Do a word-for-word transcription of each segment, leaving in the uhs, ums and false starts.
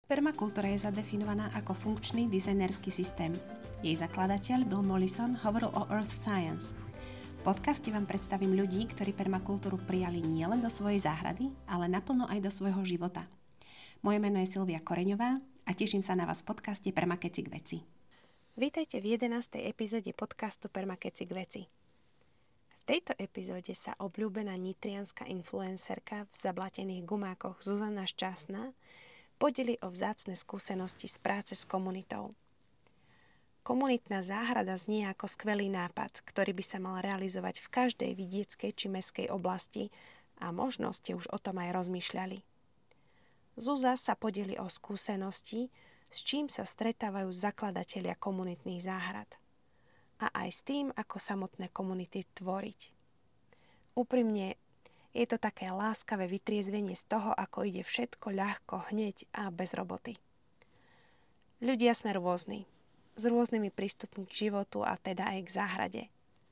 Permakultúra je zadefinovaná ako funkčný dizajnerský systém. Jej zakladateľ Bill Mollison hovoril o Earth Science. V podcaste vám predstavím ľudí, ktorí permakultúru prijali nielen do svojej záhrady, ale naplno aj do svojho života. Moje meno je Silvia Koreňová a teším sa na vás v podcaste Permakeci k veci. Vítajte v jedenástej epizóde podcastu Permakeci k veci. V tejto epizóde sa obľúbená nitrianska influencerka v zablatených gumákoch Zuzana Šťastná podeli o vzácne skúsenosti z práce s komunitou. Komunitná záhrada znie ako skvelý nápad, ktorý by sa mal realizovať v každej vidieckej či mestskej oblasti a možno ste už o tom aj rozmýšľali. Zuza sa podeli o skúsenosti, s čím sa stretávajú zakladatelia komunitných záhrad a aj s tým, ako samotné komunity tvoriť. Úprimne, je to také láskavé vytriezvenie z toho, ako ide všetko ľahko, hneď a bez roboty. Ľudia sme rôzni, s rôznymi prístupmi k životu a teda aj k záhrade.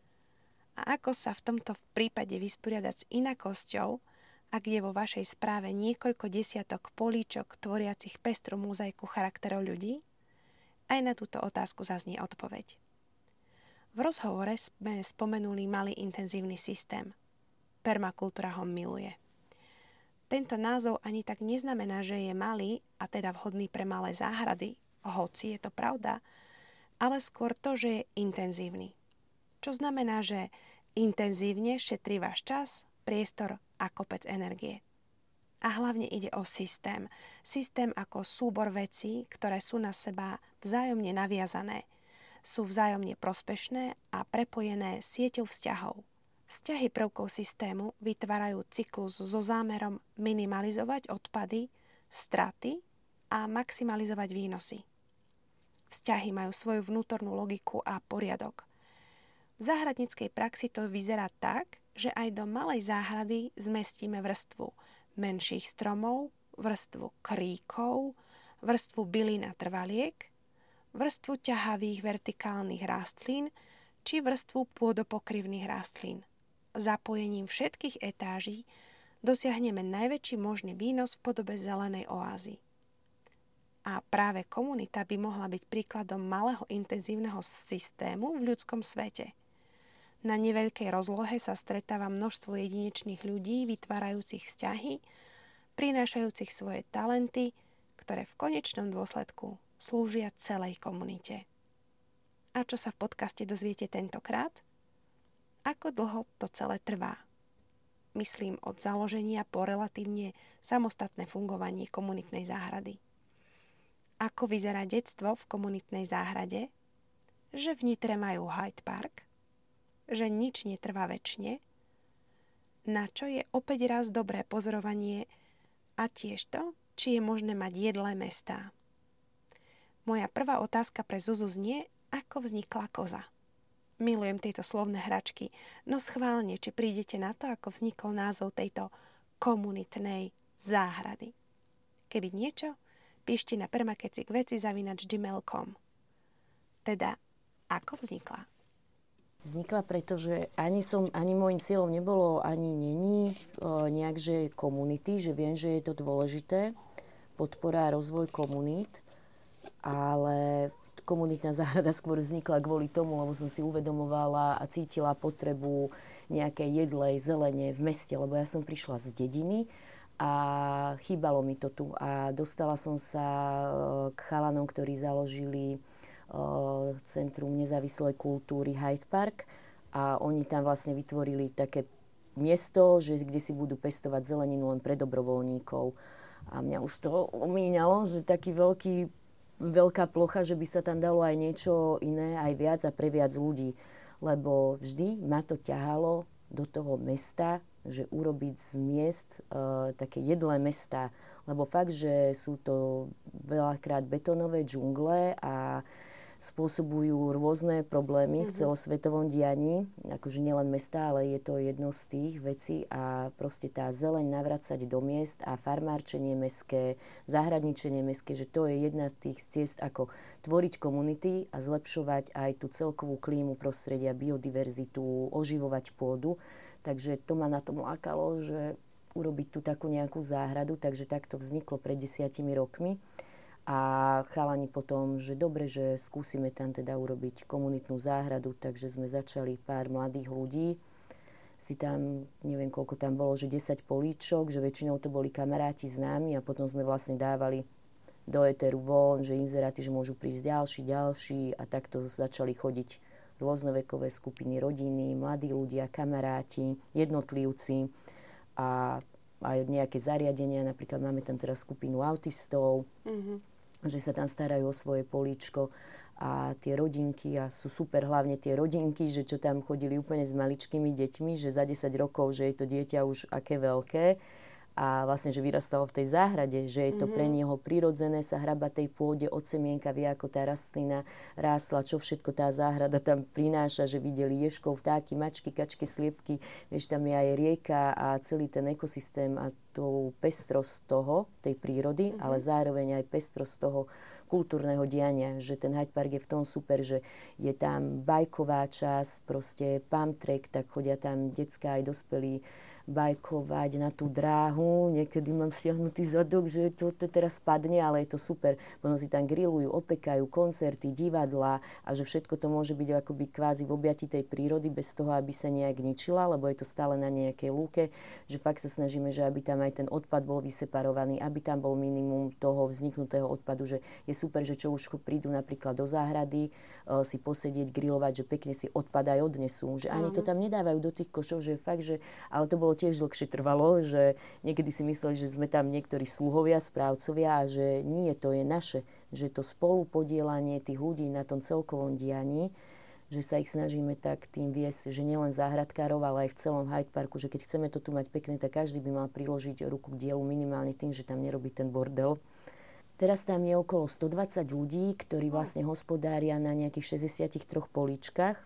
A ako sa v tomto prípade vysporiadať s inakosťou, ak je vo vašej správe niekoľko desiatok políčok tvoriacich pestrú mozaiku charakterov ľudí? Aj na túto otázku zaznie odpoveď. V rozhovore sme spomenuli malý intenzívny systém. Permakultúra ho miluje. Tento názov ani tak neznamená, že je malý a teda vhodný pre malé záhrady, hoci je to pravda, ale skôr to, že je intenzívny. Čo znamená, že intenzívne šetrí váš čas, priestor a kopec energie. A hlavne ide o systém. Systém ako súbor vecí, ktoré sú na seba vzájomne naviazané. Sú vzájomne prospešné a prepojené sieťou vzťahov. Vzťahy prvkov systému vytvárajú cyklus so zámerom minimalizovať odpady, straty a maximalizovať výnosy. Vzťahy majú svoju vnútornú logiku a poriadok. V záhradníckej praxi to vyzerá tak, že aj do malej záhrady zmestíme vrstvu menších stromov, vrstvu kríkov, vrstvu bylín a trvaliek, vrstvu ťahavých vertikálnych rastlín či vrstvu pôdopokryvných rastlín. Zapojením všetkých etáží dosiahneme najväčší možný výnos v podobe zelenej oázy. A práve komunita by mohla byť príkladom malého intenzívneho systému v ľudskom svete. Na neveľkej rozlohe sa stretáva množstvo jedinečných ľudí, vytvárajúcich vzťahy, prinášajúcich svoje talenty, ktoré v konečnom dôsledku slúžia celej komunite. A čo sa v podcaste dozviete tentokrát? Ako dlho to celé trvá? Myslím od založenia po relatívne samostatné fungovanie komunitnej záhrady. Ako vyzerá detstvo v komunitnej záhrade? Že v Nitre majú Hyde Park? Že nič netrvá večne? Na čo je opäť raz dobré pozorovanie a tiež to, či je možné mať jedlé mestá? Moja prvá otázka pre Zuzu znie, ako vznikla koza. Milujem tieto slovné hračky, no schválne, či prídete na to, ako vznikol názov tejto komunitnej záhrady. Keby niečo, píšte na permakeci k veci zavináč gmail bodka com. Teda, ako vznikla? Vznikla preto, že ani, som, ani môjim cieľom nebolo, ani není o, nejak, že komunity, že viem, že je to dôležité, podpora a rozvoj komunít, ale komunitná záhrada skôr vznikla kvôli tomu, lebo som si uvedomovala a cítila potrebu nejakej jedlej zelene v meste, lebo ja som prišla z dediny a chýbalo mi to tu. A dostala som sa k chalanom, ktorí založili Centrum nezávislej kultúry Hyde Park a oni tam vlastne vytvorili také miesto, že, kde si budú pestovať zeleninu len pre dobrovoľníkov. A mňa už to omíňalo, že taký veľký veľká plocha, že by sa tam dalo aj niečo iné, aj viac a pre viac ľudí. Lebo vždy ma to ťahalo do toho mesta, že urobiť z miest e, také jedlé mestá. Lebo fakt, že sú to veľakrát betónové džungle a spôsobujú rôzne problémy mm-hmm. v celosvetovom dianí. Akože nielen mestá, ale je to jedno z tých vecí a proste tá zeleň navracať do miest a farmárčenie mestské, záhradničenie mestské, že to je jedna z tých ciest, ako tvoriť komunity a zlepšovať aj tú celkovú klímu prostredia, biodiverzitu, oživovať pôdu. Takže to ma na tom lákalo, že urobiť tu takú nejakú záhradu, takže takto vzniklo pred desiatimi rokmi. A chalani potom, že dobre, že skúsime tam teda urobiť komunitnú záhradu, takže sme začali pár mladých ľudí. Si tam, neviem koľko tam bolo, že desať políčok, že väčšinou to boli kamaráti s nami a potom sme vlastne dávali do éteru von, že inzeráty, že môžu prísť ďalší, ďalší a takto začali chodiť rôzne vekové skupiny, rodiny, mladí ľudia, kamaráti, jednotlivci a aj nejaké zariadenia. Napríklad máme tam teraz skupinu autistov, mm-hmm. že sa tam starajú o svoje políčko a tie rodinky, a sú super hlavne tie rodinky, že čo tam chodili úplne s maličkými deťmi, že za desať rokov, že je to dieťa už aké veľké a vlastne, že vyrastalo v tej záhrade, že je to mm-hmm. pre neho prirodzené sa hrabať tej pôde od semienka, vie ako tá rastlina rástla, čo všetko tá záhrada tam prináša, že videli ježkov, vtáky, mačky, kačky, sliepky, vieš, tam je aj rieka a celý ten ekosystém a tú pestrosť toho, tej prírody, mm-hmm. ale zároveň aj pestrosť toho kultúrneho diania, že ten Hyde Park je v tom super, že je tam bajková časť, proste pump track, tak chodia tam decká aj dospelí bajkovať na tú dráhu. Niekedy mám stiahnutý zadok, že to teraz spadne, ale je to super. Potom si tam grillujú, opekajú, koncerty, divadlá a že všetko to môže byť akoby kvázi v objati tej prírody bez toho, aby sa nejak ničila, lebo je to stále na nejakej lúke, že fakt sa snažíme, že aby tam aj ten odpad bol vyseparovaný, aby tam bol minimum toho vzniknutého odpadu, že je super, že čo už prídu napríklad do záhrady, uh, si posedieť, grilovať, že pekne si odpad aj odnesú, že ani to tam nedávajú do tých košov, že fakt, že, ale to bolo tiež dlhšie trvalo, že niekedy si mysleli, že sme tam niektorí sluhovia, správcovia a že nie, to je naše, že to spolupodielanie tých ľudí na tom celkovom dianí, že sa ich snažíme tak tým viesť, že nielen záhradkárov, ale aj v celom Hyde Parku, že keď chceme to tu mať pekné, tak každý by mal priložiť ruku k dielu minimálne tým, že tam nerobí ten bordel. Teraz tam je okolo stodvadsať ľudí, ktorí vlastne hospodária na nejakých šesťdesiattri políčkach.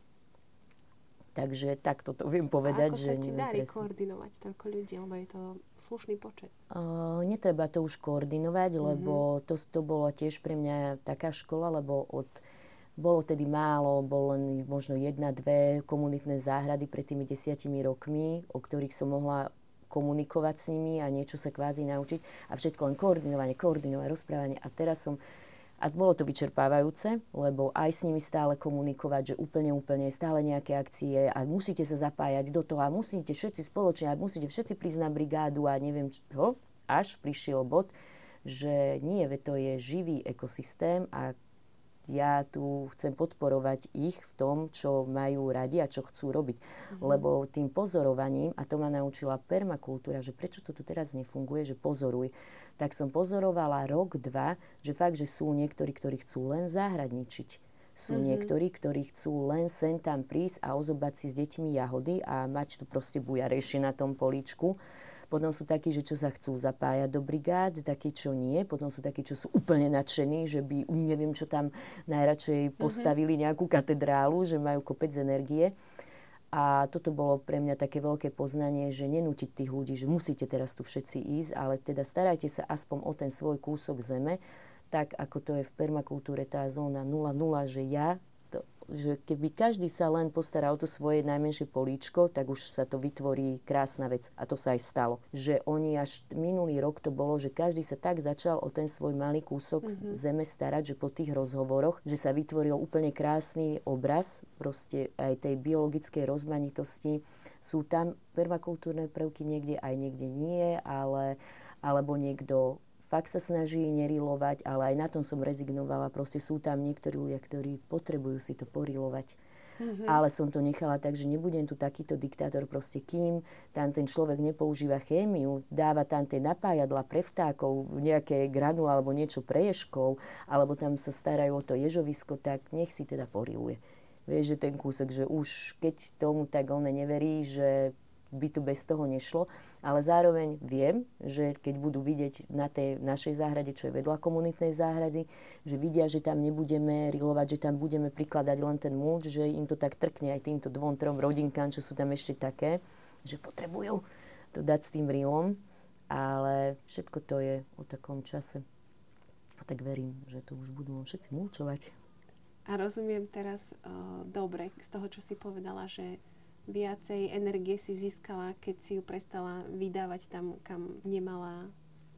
Takže takto to viem povedať. A ako že sa ti darí presne koordinovať toľko ľudí, lebo je to slušný počet? Uh, netreba to už koordinovať, mm-hmm. lebo to, to bolo tiež pre mňa taká škola, lebo od, bolo tedy málo, bolo len možno jedna, dve komunitné záhrady pred tými desiatimi rokmi, o ktorých som mohla komunikovať s nimi a niečo sa kvázi naučiť. A všetko len koordinovanie, koordinovanie, rozprávanie. A teraz som... A bolo to vyčerpávajúce, lebo aj s nimi stále komunikovať, že úplne, úplne stále nejaké akcie a musíte sa zapájať do toho a musíte všetci spoločne a musíte všetci prísť na brigádu a neviem čo. Až prišiel bod, že nie, veď to je živý ekosystém a ja tu chcem podporovať ich v tom, čo majú radi a čo chcú robiť. Mm-hmm. Lebo tým pozorovaním, a to ma naučila permakultúra, že prečo to tu teraz nefunguje, že pozoruj, tak som pozorovala rok, dva, že fakt, že sú niektorí, ktorí chcú len záhradničiť. Sú mm-hmm. niektorí, ktorí chcú len sem tam prísť a ozobať si s deťmi jahody a mať tu proste bujarejšie na tom políčku. Potom sú takí, že čo sa chcú zapájať do brigád, takí, čo nie. Potom sú takí, čo sú úplne nadšení, že by, neviem, čo tam najradšej postavili nejakú katedrálu, že majú kopec energie. A toto bolo pre mňa také veľké poznanie, že nenútiť tých ľudí, že musíte teraz tu všetci ísť, ale teda starajte sa aspoň o ten svoj kúsok zeme, tak ako to je v permakultúre tá zóna nula nula, že ja, to, že keby každý sa len postará o to svoje najmenšie políčko, tak už sa to vytvorí krásna vec. A to sa aj stalo. Že oni až minulý rok to bolo, že každý sa tak začal o ten svoj malý kúsok mm-hmm. zeme starať, že po tých rozhovoroch, že sa vytvoril úplne krásny obraz, proste aj tej biologickej rozmanitosti. Sú tam permakultúrne prvky niekde, aj niekde nie, ale, alebo niekto fakt sa snaží nerilovať, ale aj na tom som rezignovala. Proste sú tam niektorí ľudia, ktorí potrebujú si to porilovať. Mm-hmm. Ale som to nechala tak, že nebudem tu takýto diktátor, proste kým tam ten človek nepoužíva chémiu, dáva tam tie napájadla pre vtákov, nejaké granule alebo niečo pre ježkov, alebo tam sa starajú o to ježovisko, tak nech si teda poriluje. Vieš, že ten kúsok, že už keď tomu tak on neverí, že by tu bez toho nešlo, ale zároveň viem, že keď budú vidieť na tej našej záhrade, čo je vedľa komunitnej záhrady, že vidia, že tam nebudeme rilovať, že tam budeme prikladať len ten mulč, že im to tak trkne aj týmto dvom, trom rodinkám, čo sú tam ešte také, že potrebujú to dať s tým rilom, ale všetko to je o takom čase. A tak verím, že to už budú všetci mulčovať. A rozumiem teraz uh, dobre z toho, čo si povedala, že viacej energie si získala, keď si ju prestala vydávať tam, kam nemala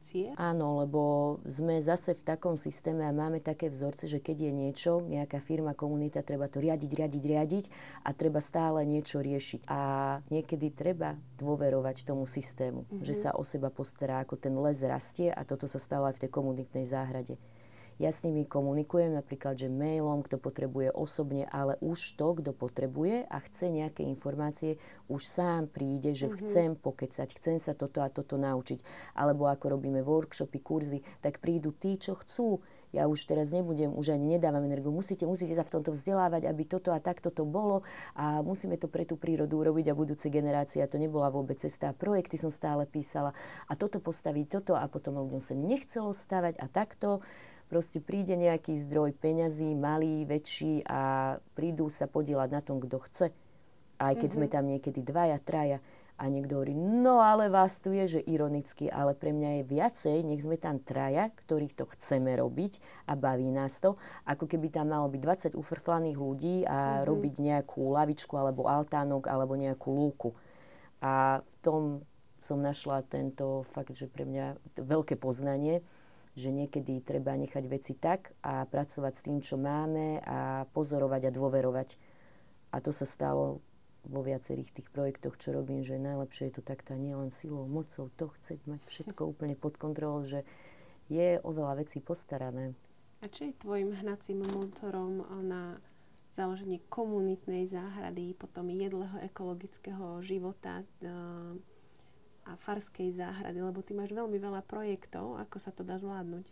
generácie. Áno, lebo sme zase v takom systéme a máme také vzorce, že keď je niečo, nejaká firma, komunita, treba to riadiť, riadiť, riadiť a treba stále niečo riešiť. A niekedy treba dôverovať tomu systému, mm-hmm. že sa o seba postará, ako ten les rastie a toto sa stalo aj v tej komunitnej záhrade. Ja s nimi komunikujem napríklad, že mailom, kto potrebuje osobne, ale už to, kto potrebuje a chce nejaké informácie, už sám príde, že mm-hmm. chcem pokecať, chcem sa toto a toto naučiť. Alebo ako robíme workshopy, kurzy, tak prídu tí, čo chcú. Ja už teraz nebudem, už ani nedávam energiu. Musíte, musíte sa v tomto vzdelávať, aby toto a takto to bolo a musíme to pre tú prírodu urobiť a budúce generácie. A to nebola vôbec cesta. Projekty som stále písala a toto postaviť, toto a potom ľuďom sa nechcelo stavať a takto. Proste príde nejaký zdroj peňazí, malý, väčší a prídu sa podieľať na tom, kto chce. Aj keď mm-hmm. sme tam niekedy dvaja, traja a niekto hovorí, no ale vás tu je, že ironicky, ale pre mňa je viacej, nech sme tam traja, ktorých to chceme robiť a baví nás to, ako keby tam malo byť dvadsať ufrflaných ľudí a mm-hmm. robiť nejakú lavičku alebo altánok alebo nejakú lúku. A v tom som našla tento fakt, že pre mňa veľké poznanie, že niekedy treba nechať veci tak a pracovať s tým, čo máme a pozorovať a dôverovať. A to sa stalo vo viacerých tých projektoch, čo robím, že najlepšie je to takto nie len silou, mocou, to chceť mať všetko úplne pod kontrolou, že je oveľa vecí postarané. A čo je tvojim hnacím motorom na založenie komunitnej záhrady, potom jedlého ekologického života a farskej záhrady, lebo ty máš veľmi veľa projektov, ako sa to dá zvládnuť?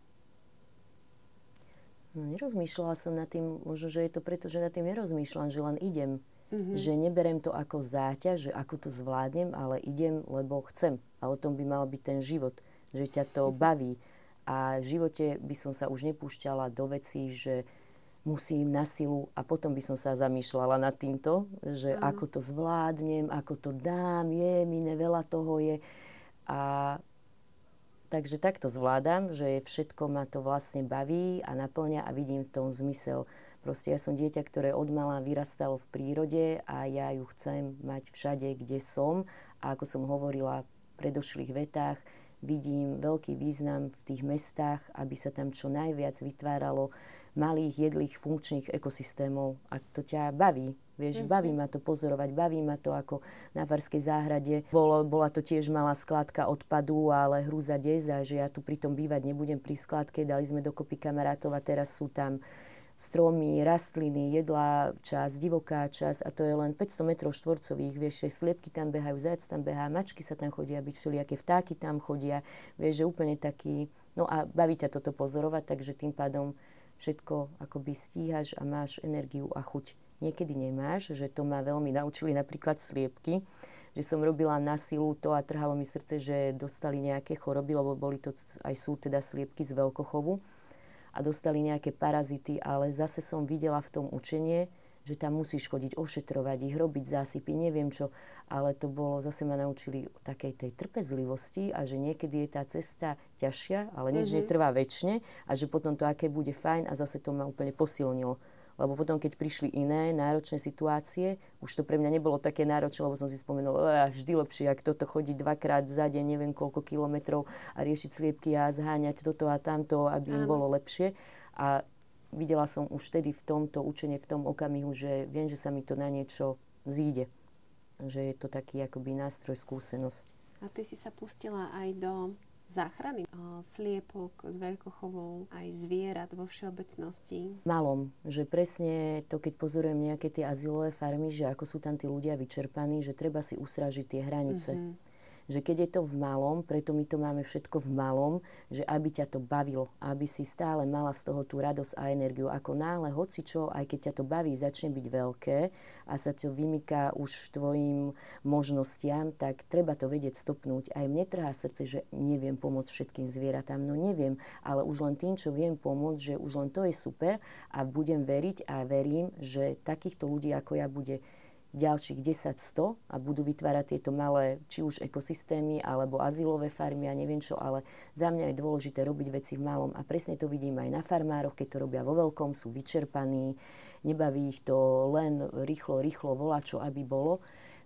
No, nerozmýšľala som nad tým, možno, že je to preto, že nad tým nerozmýšľam, že len idem. Mm-hmm. Že neberem to ako záťaž, že ako to zvládnem, ale idem, lebo chcem. A o tom by mal byť ten život, že ťa to mm-hmm. baví. A v živote by som sa už nepúšťala do vecí, že musím na silu a potom by som sa zamýšľala nad týmto, že mm. ako to zvládnem, ako to dám, je, mine, veľa toho je. A takže takto zvládam, že všetko ma to vlastne baví a naplňa a vidím v tom zmysel. Proste ja som dieťa, ktoré odmala vyrastalo v prírode a ja ju chcem mať všade, kde som. A ako som hovorila v predošlých vetách, vidím veľký význam v tých mestách, aby sa tam čo najviac vytváralo malých, jedlých, funkčných ekosystémov. A to ťa baví. Vieš, mm-hmm. baví ma to pozorovať, baví ma to ako na farskej záhrade. Bolo, bola to tiež malá skládka odpadu, ale hrúza deza, že ja tu pritom bývať nebudem pri skládke. Dali sme dokopy kamarátov a teraz sú tam stromy, rastliny, jedlá, časť, divoká časť a to je len päťsto metrov štvorcových. Vieš, sliepky tam behajú, zajac tam behá, mačky sa tam chodia byť, všelijaké vtáky tam chodia. Vieš, že úplne taký... No a baví ťa toto pozorovať, takže tým pádom všetko akoby stíhaš a máš energiu a chuť. Niekedy nemáš, že to ma veľmi naučili napríklad sliepky, že som robila na silu to a trhalo mi srdce, že dostali nejaké choroby, lebo boli to aj sú teda sliepky z veľkochovu a dostali nejaké parazity, ale zase som videla v tom učenie, že tam musíš chodiť ošetrovať ich, robiť zásypy, neviem čo, ale to bolo, zase ma naučili o takej tej trpezlivosti a že niekedy je tá cesta ťažšia, ale nič mm-hmm. netrvá večne a že potom to aké bude fajn a zase to ma úplne posilnilo. Lebo potom, keď prišli iné náročné situácie, už to pre mňa nebolo také náročné, lebo som si spomenula, vždy lepšie, ak toto chodiť dvakrát za deň, neviem koľko kilometrov a riešiť sliepky a zháňať toto a tamto, aby im bolo lepšie. A videla som už vtedy v tomto učení, v tom okamihu, že viem, že sa mi to na niečo zíde. Že je to taký akoby nástroj, skúsenosť. A ty si sa pustila aj do záchrany sliepok s veľkochovou, aj zvierat vo všeobecnosti? Malom, že presne to, keď pozorujem nejaké tie azylové farmy, že ako sú tam tí ľudia vyčerpaní, že treba si ustrážiť tie hranice. Mm-hmm. Že keď je to v malom, preto my to máme všetko v malom, že aby ťa to bavilo, aby si stále mala z toho tú radosť a energiu. Ako náhle, hocičo, aj keď ťa to baví, začne byť veľké a sa to vymyká už tvojim možnostiam, tak treba to vedieť stopnúť. Aj mne trhá srdce, že neviem pomôcť všetkým zvieratám, no neviem, ale už len tým, čo viem pomôcť, že už len to je super a budem veriť a verím, že takýchto ľudí ako ja bude ďalších desať sto a budú vytvárať tieto malé, či už ekosystémy, alebo azylové farmy a neviem čo, ale za mňa je dôležité robiť veci v malom a presne to vidím aj na farmároch, keď to robia vo veľkom, sú vyčerpaní, nebaví ich to len rýchlo, rýchlo volať, čo aby bolo,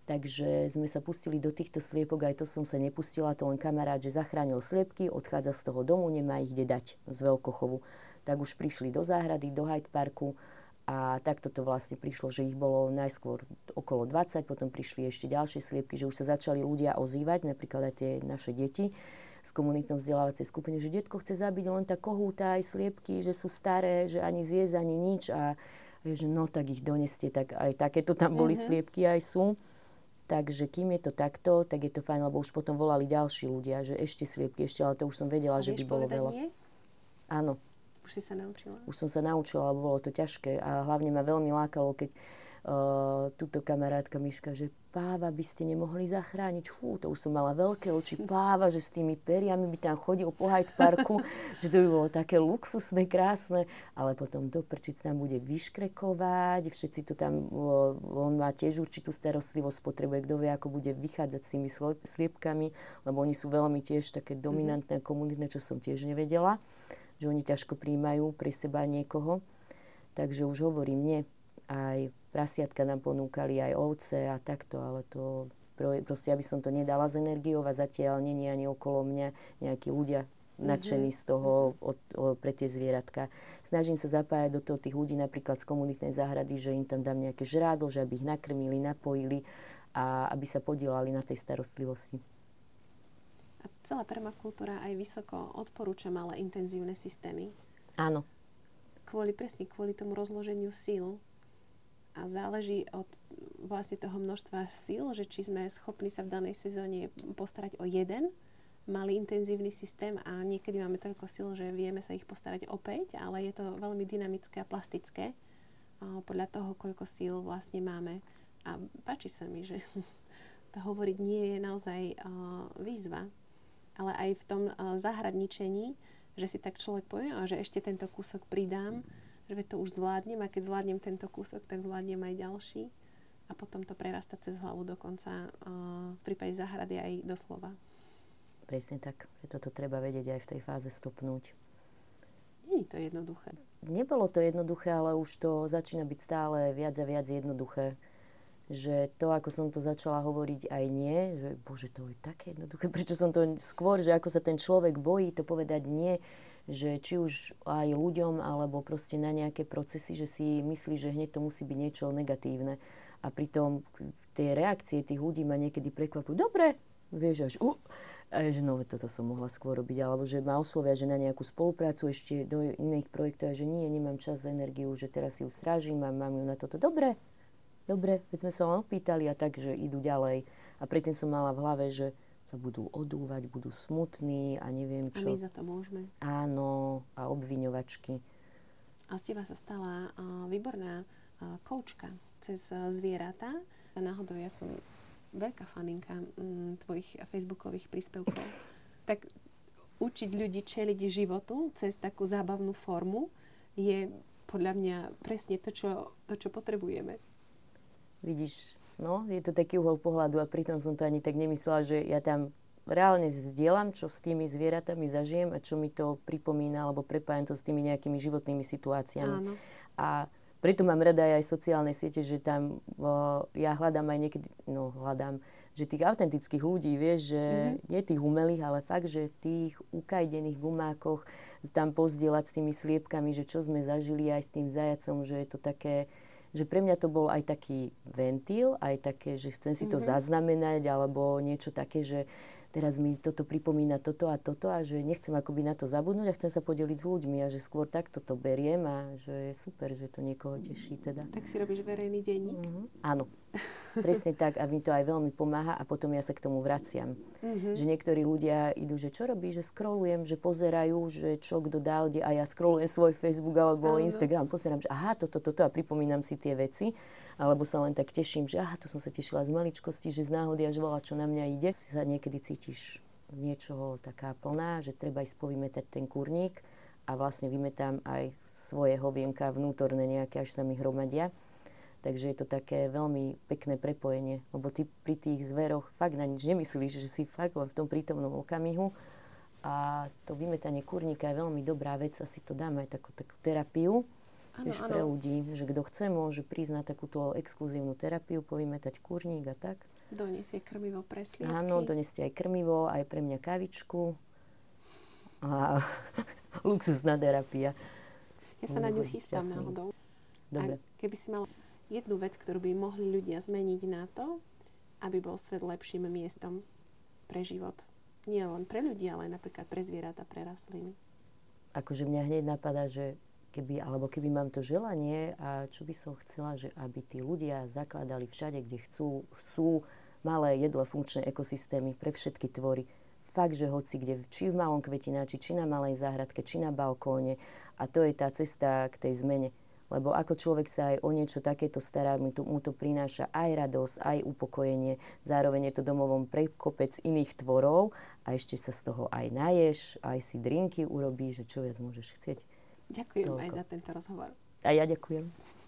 Takže sme sa pustili do týchto sliepok, aj to som sa nepustila, to len kamarát, že zachránil sliepky, odchádza z toho domu, nemá ich kde dať z veľkochovu. Tak už prišli do záhrady, do Hyde Parku a takto to vlastne prišlo, že ich bolo najskôr okolo dvadsať, potom prišli ešte ďalšie sliepky, že už sa začali ľudia ozývať, napríklad aj tie naše deti z komunitnej vzdelávacej skupiny, že detko chce zabiť len tá kohúta aj sliepky, že sú staré, že ani zjesť, ani nič a že no tak ich doneste, tak aj takéto tam boli mm-hmm. sliepky aj sú. Takže kým je to takto, tak je to fajn, lebo už potom volali ďalší ľudia, že ešte sliepky, ešte, ale to už som vedela, a že by bolo veľa. Nie? Áno. Už si sa naučila? Už som sa naučila, lebo bolo to ťažké a hlavne ma veľmi lákalo, keď uh, túto kamarátka Miška, že páva by ste nemohli zachrániť. Fú, to už som mala veľké oči. Páva, že s tými periami by tam chodil po Hyde Parku, že to by bolo také luxusné, krásne, ale potom do prčic tam bude vyškrekovať, všetci to tam, on má tiež určitú starostlivosť, potrebuje, kto vie, ako bude vychádzať s tými sliepkami, lebo oni sú veľmi tiež také dominantné a komunitné, čo som tiež nevedela, že oni ťažko príjmajú pre seba niekoho. Takže už hovorím, nie. Aj prasiatka nám ponúkali, aj ovce a takto, ale to proste, aby som to nedala z energiou a zatiaľ nie je ani okolo mňa nejakí ľudia nadšení z toho od, od, pre tie zvieratka. Snažím sa zapájať do toho tých ľudí napríklad z komunitnej záhrady, že im tam dám nejaké žrádlo, že aby ich nakrmili, napojili a aby sa podielali na tej starostlivosti. A celá permakultúra aj vysoko odporúča malé intenzívne systémy. Áno. Kvôli, presne kvôli tomu rozloženiu síl. A záleží od vlastne toho množstva síl, že či sme schopní sa v danej sezóne postarať o jeden malý intenzívny systém a niekedy máme toľko síl, že vieme sa ich postarať o päť, ale je to veľmi dynamické a plastické podľa toho, koľko síl vlastne máme. A páči sa mi, že to hovoriť nie je naozaj výzva, ale aj v tom zahradničení, že si tak človek povie, že ešte tento kúsok pridám, že to už zvládnem a keď zvládnem tento kúsok, tak zvládnem aj ďalší a potom to prerastá cez hlavu dokonca uh, v prípade záhrady aj doslova. Presne tak. Preto to treba vedieť aj v tej fáze stopnúť. Nie je to jednoduché. Nebolo to jednoduché, ale už to začína byť stále viac a viac jednoduché. Že to, ako som to začala hovoriť aj nie, že bože, to je také jednoduché. Prečo som to skôr, že ako sa ten človek bojí to povedať nie, že či už aj ľuďom, alebo proste na nejaké procesy, že si myslí, že hneď to musí byť niečo negatívne. A pritom tie reakcie tých ľudí ma niekedy prekvapujú. Dobre, vieš, až uh, a že no, toto som mohla skôr robiť. Alebo že ma oslovia, že na nejakú spoluprácu ešte do iných projektov, že nie, nemám čas a energiu, že teraz si ju strážim a mám ju na toto. Dobre, dobre, keď sme sa len opýtali a tak, že idú ďalej. A predtým som mala v hlave, že sa budú odúvať, budú smutní a neviem čo. A my za to môžeme. Áno, a obviňovačky. A z teba sa stala uh, výborná uh, koučka cez uh, zvieratá. A náhodou ja som veľká faninka um, tvojich facebookových príspevkov. Tak učiť ľudí čeliť životu cez takú zábavnú formu je podľa mňa presne to, čo, to, čo potrebujeme. Vidíš, no, je to taký uhol pohľadu a pritom som to ani tak nemyslela, že ja tam reálne zdieľam, čo s tými zvieratami zažijem a čo mi to pripomína, alebo prepájam to s tými nejakými životnými situáciami. Áno. A preto mám rada aj sociálne siete, že tam o, ja hľadám aj niekedy, no hľadám, že tých autentických ľudí, vieš, že mm-hmm. nie tých umelých, ale fakt, že v tých ukajdených gumákoch tam pozdieľať s tými sliepkami, že čo sme zažili aj s tým zajacom, že je to také, že pre mňa to bol aj taký ventil, aj také, že chcem si to mm-hmm. zaznamenať, alebo niečo také, že teraz mi toto pripomína toto a toto a že nechcem akoby na to zabudnúť a chcem sa podeliť s ľuďmi a že skôr takto to beriem a že je super, že to niekoho teší teda. Tak si robíš verejný denník? Mm-hmm. Áno, presne tak a mi to aj veľmi pomáha a potom ja sa k tomu vraciam. Mm-hmm. Že niektorí ľudia idú, že čo robí, že scrollujem, že pozerajú, že čo kto dal, kde a ja scrollujem svoj Facebook alebo Áno. Instagram, pozerám, že aha, toto, toto a pripomínam si tie veci. Alebo sa len tak teším, že aha, tu som sa tešila z maličkosti, že z náhody až volá, čo na mňa ide. Si sa niekedy cítiš niečoho taká plná, že treba ísť povymetať ten kurník a vlastne vymetám aj svoje hovienka vnútorné nejaké, až sa mi hromadia. Takže je to také veľmi pekné prepojenie, lebo ty pri tých zveroch fakt na nič nemyslíš, že si fakt len v tom prítomnom okamihu. A to vymetanie kurníka je veľmi dobrá vec, asi to dám aj takú, takú terapiu. Ano, pre ľudí, že kto chce, môže prísť na takúto exkluzívnu terapiu, povymetať kurník a tak. Donesie krmivo pre sliepky. Áno, donesie aj krmivo, aj pre mňa kavičku. A luxusná terapia. Ja sa na ňu chystám náhodou. Dobre. A keby si mala jednu vec, ktorú by mohli ľudia zmeniť na to, aby bol svet lepším miestom pre život. Nie len pre ľudí, ale aj napríklad pre zvieratá, pre rastliny. Akože mňa hneď napadá, že keby, alebo keby mám to želanie, a čo by som chcela, že aby tí ľudia zakladali všade, kde chcú, sú malé jedle funkčné ekosystémy pre všetky tvory. Fakt, že hoci kde, či v malom kvetináči, či na malej záhradke, či na balkóne. A to je tá cesta k tej zmene. Lebo ako človek sa aj o niečo takéto stará, mu to, mu to prináša aj radosť, aj upokojenie. Zároveň je to domovom pre kopec iných tvorov a ešte sa z toho aj naješ, aj si drinky urobíš, že čo viac môžeš chcieť. Ďakujem Toľko. aj za tento rozhovor. A ja ďakujem.